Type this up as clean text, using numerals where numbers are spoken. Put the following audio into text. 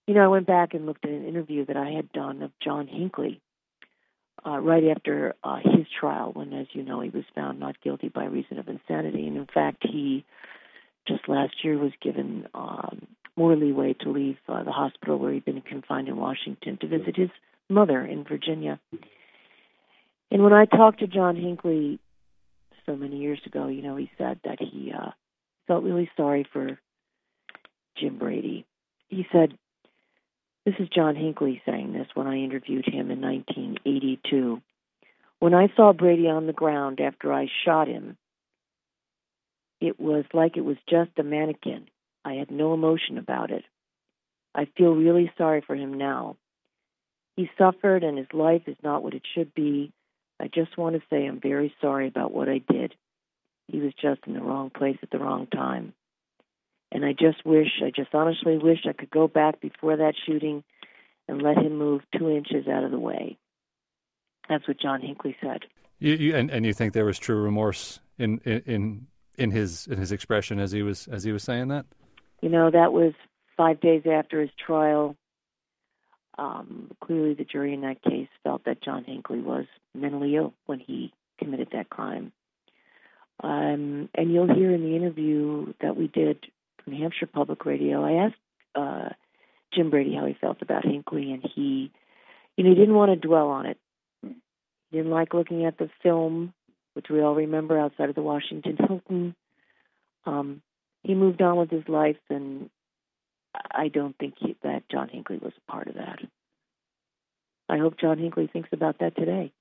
I went back and looked at an interview that I had done of John Hinckley right after his trial when, as you know, he was found not guilty by reason of insanity. And in fact, he just last year was given more leeway to leave the hospital where he'd been confined in Washington to visit his mother in Virginia. And when I talked to John Hinckley so many years ago, he said that he felt really sorry for Jim Brady. He said, this is John Hinckley saying this when I interviewed him in 1982. When I saw Brady on the ground after I shot him, it was like it was just a mannequin. I had no emotion about it. I feel really sorry for him now. He suffered and his life is not what it should be. I just want to say I'm very sorry about what I did. He was just in the wrong place at the wrong time. And I just honestly wish I could go back before that shooting and let him move 2 inches out of the way. That's what John Hinckley said. And you think there was true remorse in his expression as he was saying that? That was 5 days after his trial. Clearly, the jury in that case felt that John Hinckley was mentally ill when he committed that crime. And you'll hear in the interview that we did from New Hampshire Public Radio, I asked Jim Brady how he felt about Hinckley, and he didn't want to dwell on it. He didn't like looking at the film, which we all remember outside of the Washington Hilton. He moved on with his life, and I don't think that John Hinckley was a part of that. I hope John Hinckley thinks about that today.